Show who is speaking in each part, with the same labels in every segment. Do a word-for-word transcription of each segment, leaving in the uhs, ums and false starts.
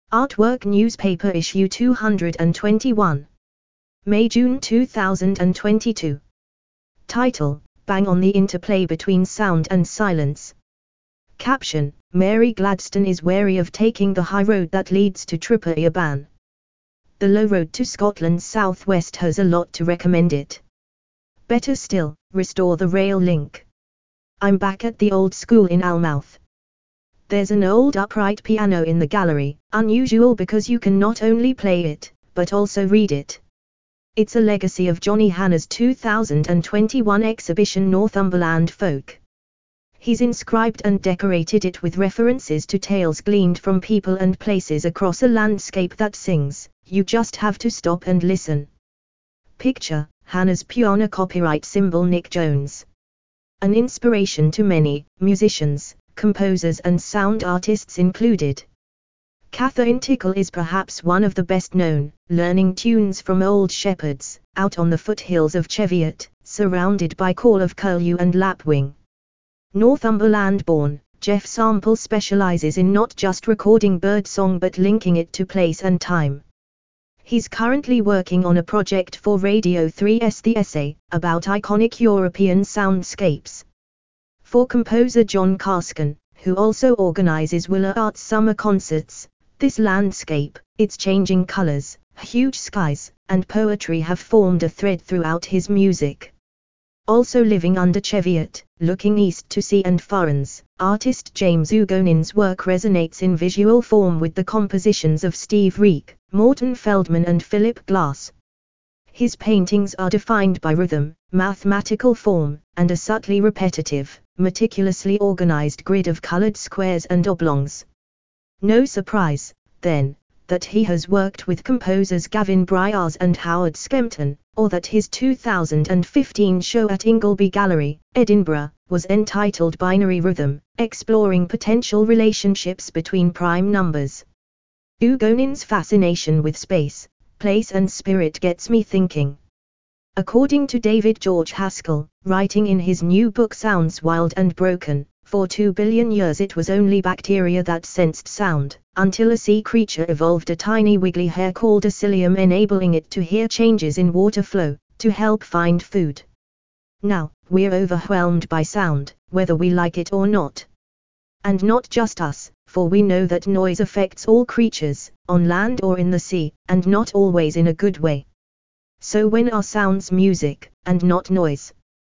Speaker 1: Artwork Newspaper Issue two hundred twenty-one. May-June two thousand twenty-two. Title: Bang on the interplay between sound and silence. Caption: Mary Gladstone is wary of taking the high road that leads to Tripperyaban. The low road to Scotland's southwest has a lot to recommend it. Better still, restore the rail link. I'm back at the old school in Almouth. There's an old upright piano in the gallery, unusual because you can not only play it, but also read it. It's a legacy of Johnny Hanna's two thousand twenty-one exhibition Northumberland Folk. He's inscribed and decorated it with references to tales gleaned from people and places across a landscape that sings, you just have to stop and listen. Picture: Hanna's piano copyright symbol Nick Jones. An inspiration to many musicians, composers and sound artists included. Catherine Tickle is perhaps one of the best known, learning tunes from old shepherds, out on the foothills of Cheviot, surrounded by Call of Curlew and Lapwing. Northumberland-born, Jeff Sample specializes in not just recording birdsong but linking it to place and time. He's currently working on a project for Radio three's The Essay, about iconic European soundscapes. For composer John Karsken, who also organizes Willa Arts summer concerts, this landscape, its changing colors, huge skies, and poetry have formed a thread throughout his music. Also living under Cheviot, looking east to sea and Furrens, artist James Ugonin's work resonates in visual form with the compositions of Steve Reich, Morton Feldman and Philip Glass. His paintings are defined by rhythm, mathematical form, and a subtly repetitive, meticulously organized grid of colored squares and oblongs. No surprise, then, that he has worked with composers Gavin Bryars and Howard Skempton, or that his two thousand fifteen show at Ingleby Gallery, Edinburgh, was entitled Binary Rhythm, exploring potential relationships between prime numbers. Ugonin's fascination with space, place and spirit gets me thinking. According to David George Haskell, writing in his new book Sounds Wild and Broken, for two billion years it was only bacteria that sensed sound, until a sea creature evolved a tiny wiggly hair called a cilium enabling it to hear changes in water flow, to help find food. Now, we're overwhelmed by sound, whether we like it or not. And not just us, for we know that noise affects all creatures, on land or in the sea, and not always in a good way. So when are sounds music, and not noise?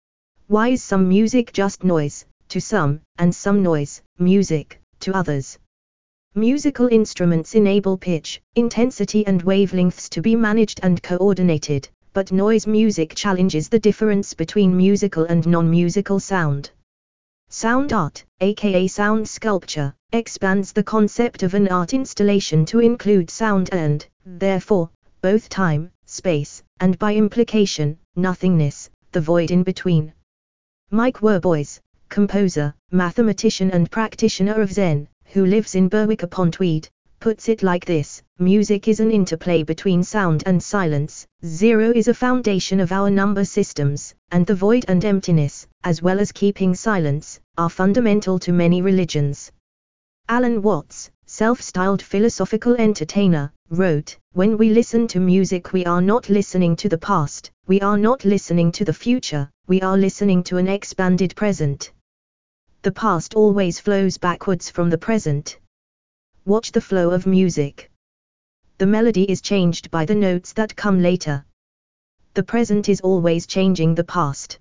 Speaker 1: Why is some music just noise, to some, and some noise, music, to others? Musical instruments enable pitch, intensity and wavelengths to be managed and coordinated, but noise music challenges the difference between musical and non-musical sound. Sound art, aka sound sculpture, expands the concept of an art installation to include sound and, therefore, both time, space, and by implication, nothingness, the void in between. Mike Werboys, composer, mathematician and practitioner of Zen, who lives in Berwick-upon-Tweed, puts it like this: music is an interplay between sound and silence, zero is a foundation of our number systems, and the void and emptiness, as well as keeping silence, are fundamental to many religions. Alan Watts, self-styled philosophical entertainer, wrote, "When we listen to music we are not listening to the past, we are not listening to the future, we are listening to an expanded present. The past always flows backwards from the present. Watch the flow of music. The melody is changed by the notes that come later. The present is always changing the past.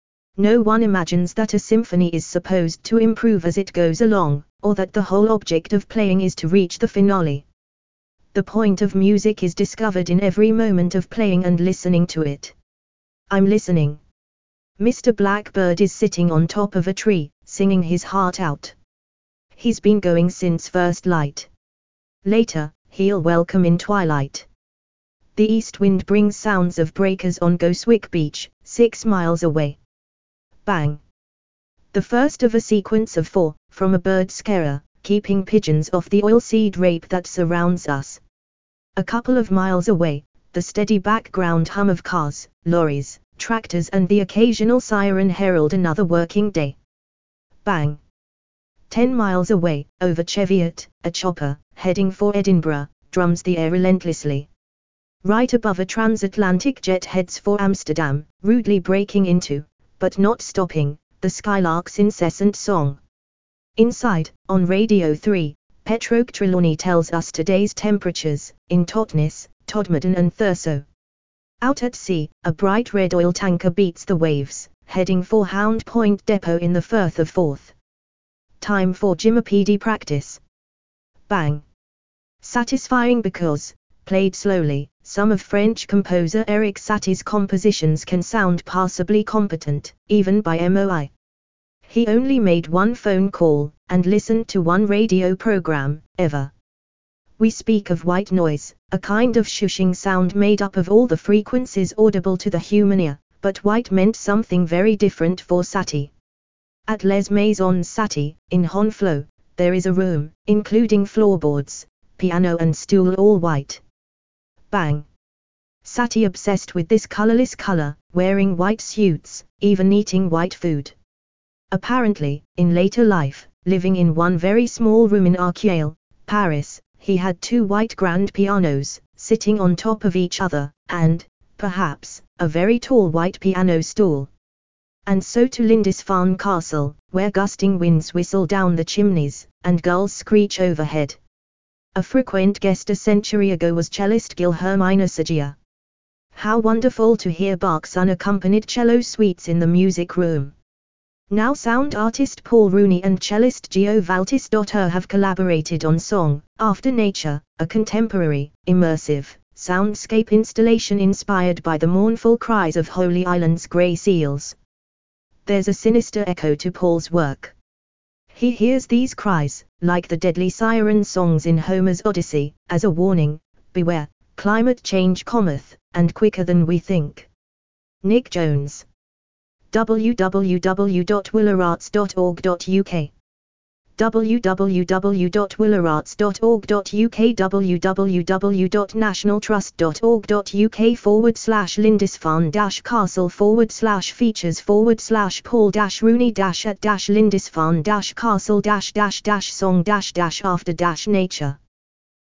Speaker 1: No one imagines that a symphony is supposed to improve as it goes along, or that the whole object of playing is to reach the finale. The point of music is discovered in every moment of playing and listening to it. I'm listening. Mister Blackbird is sitting on top of a tree, singing his heart out. He's been going since first light. Later, he'll welcome in twilight. The east wind brings sounds of breakers on Goswick Beach, six miles away. Bang. The first of a sequence of four, from a bird scarer, keeping pigeons off the oilseed rape that surrounds us. A couple of miles away, the steady background hum of cars, lorries, tractors and the occasional siren herald another working day. Bang. Ten miles away, over Cheviot, a chopper, heading for Edinburgh, drums the air relentlessly. Right above, a transatlantic jet heads for Amsterdam, rudely breaking into, but not stopping, the skylark's incessant song. Inside, on Radio three, Petroke Trelawney tells us today's temperatures, in Totnes, Todmorden and Thurso. Out at sea, a bright red oil tanker beats the waves, heading for Hound Point Depot in the Firth of Forth. Time for Gymnopedie practice. Bang. Satisfying because, played slowly, some of French composer Erik Satie's compositions can sound passably competent, even by M O I. He only made one phone call, and listened to one radio program, ever. We speak of white noise, a kind of shushing sound made up of all the frequencies audible to the human ear, but white meant something very different for Satie. At Les Maisons Satie, in Honfleur, there is a room, including floorboards, piano and stool all white. Bang. Satie obsessed with this colorless color, wearing white suits, even eating white food. Apparently, in later life, living in one very small room in Arcueil, Paris, he had two white grand pianos, sitting on top of each other, and, perhaps, a very tall white piano stool. And so to Lindisfarne Castle, where gusting winds whistle down the chimneys, and gulls screech overhead. A frequent guest a century ago was cellist Guilherme Sagia. How wonderful to hear Bach's unaccompanied cello suites in the music room. Now sound artist Paul Rooney and cellist Gio Valtis.er have collaborated on Song, After Nature, a contemporary, immersive, soundscape installation inspired by the mournful cries of Holy Island's grey seals. There's a sinister echo to Paul's work. He hears these cries, like the deadly siren songs in Homer's Odyssey, as a warning, beware, climate change cometh, and quicker than we think. Nick Jones. w w w dot willerarts dot org dot u k w w w dot willerarts dot org dot u k w w w dot national trust dot org dot u k forward slash Lindisfarne dash castle forward slash features forward slash Paul dash Rooney dash at dash Lindisfarne dash castle dash dash dash song dash dash after dash nature